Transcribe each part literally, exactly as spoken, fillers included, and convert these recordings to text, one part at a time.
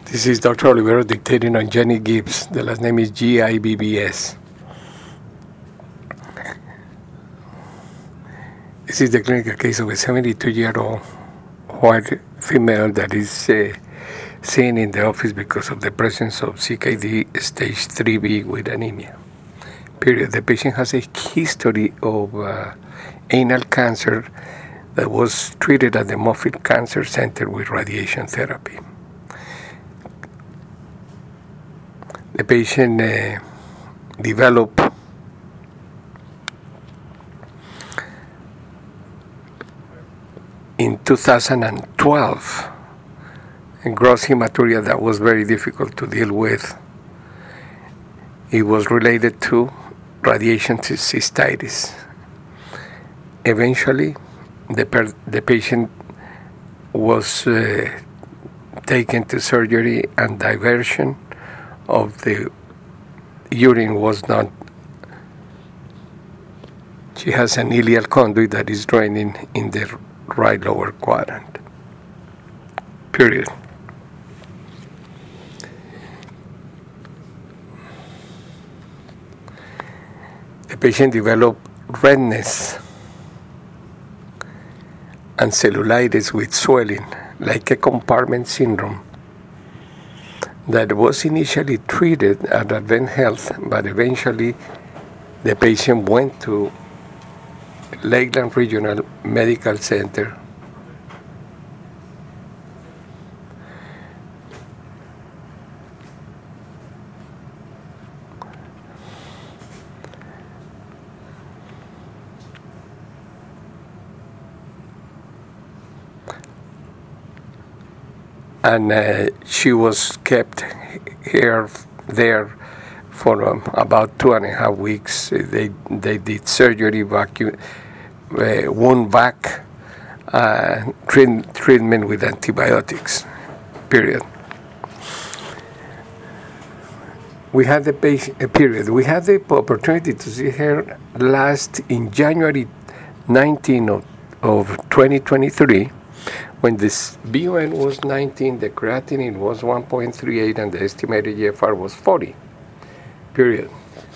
This is Doctor Olivero dictating on Jenny Gibbs. The last name is G I B B S. This is the clinical case of a seventy-two-year-old white female that is uh, seen in the office because of the presence of C K D stage three B with anemia. Period. The patient has a history of uh, anal cancer that was treated at the Moffitt Cancer Center with radiation therapy. The patient uh, developed in two thousand twelve a gross hematuria that was very difficult to deal with. It was related to radiation cystitis. Eventually, the, per- the patient was uh, taken to surgery, and diversion of the urine was not. She has an ileal conduit that is draining in the right lower quadrant. Period. The patient developed redness and cellulitis with swelling, like a compartment syndrome, that was initially treated at Advent Health, but eventually the patient went to Lakeland Regional Medical Center. And uh, she was kept here, there, for um, about two and a half weeks. They they did surgery, vacuum, uh, wound vac, uh, treat, treatment with antibiotics. Period. We had the patient, uh, period. We had the opportunity to see her last in January nineteenth of, of twenty twenty-three. When this B U N was nineteen, the creatinine was one point three eight, and the estimated E F R was forty. Period.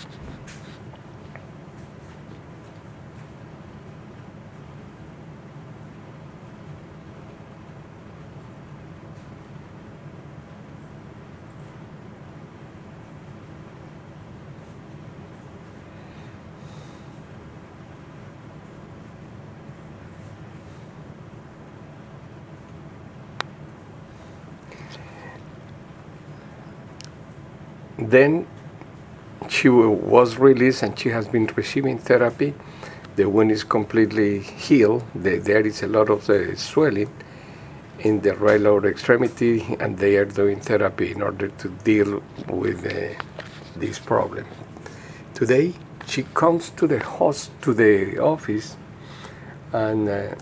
Then she was released, and she has been receiving therapy. The wound is completely healed. The, there is a lot of uh, swelling in the right lower extremity, and they are doing therapy in order to deal with uh, this problem. Today, she comes to the host to the office, and uh,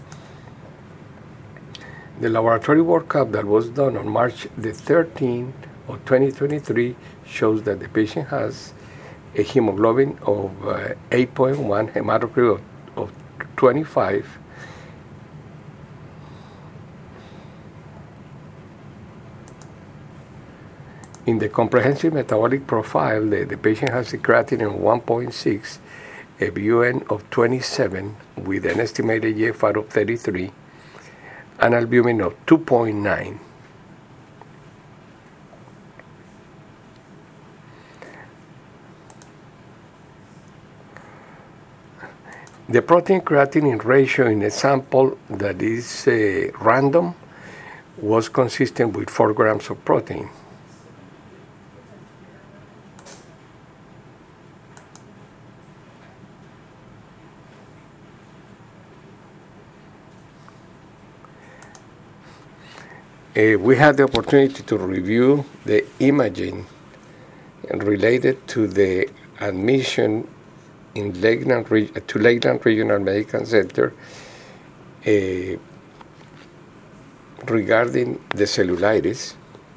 the laboratory workup that was done on March the thirteenth of twenty twenty-three shows that the patient has a hemoglobin of uh, eight point one, hematocrit of, of twenty-five, in the comprehensive metabolic profile. The, the patient has a creatinine of one point six, a B U N of twenty-seven with an estimated E F R of thirty-three, and albumin of two point nine. The protein creatinine ratio in a sample that is uh, random was consistent with four grams of protein. Uh, we had the opportunity to review the imaging related to the admission in Lakeland, to Lakeland Regional Medical Center uh, regarding the cellulitis,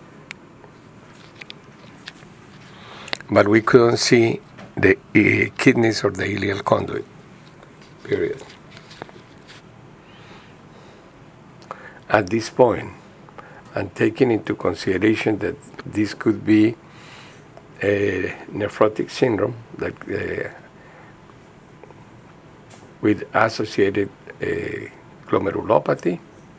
but we couldn't see the uh, kidneys or the ileal conduit. Period. At this point, and taking into consideration that this could be a nephrotic syndrome that uh, with associated uh, glomerulopathy,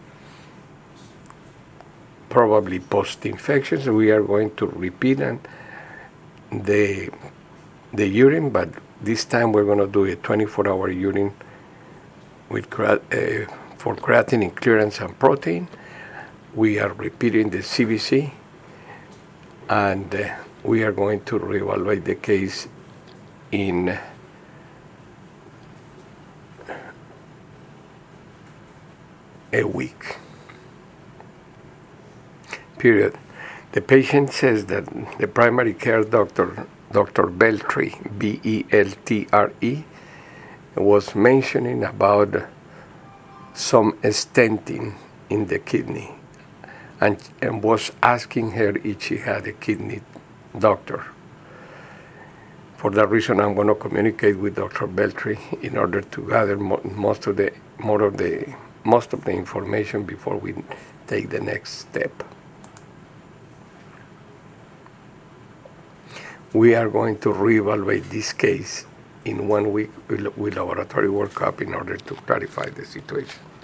probably post-infections. We are going to repeat and the the urine, but this time we're going to do a twenty-four hour urine with uh, for creatinine clearance and protein. We are repeating the C B C, and uh, we are going to reevaluate the case in a week. Period. The patient says that the primary care doctor, Doctor Beltre, B E L T R E, was mentioning about some stenting in the kidney, and, and was asking her if she had a kidney doctor. For that reason, I'm going to communicate with Doctor Beltre in order to gather mo- most of the more of the most of the information before we take the next step. We are going to reevaluate this case in one week with laboratory workup in order to clarify the situation.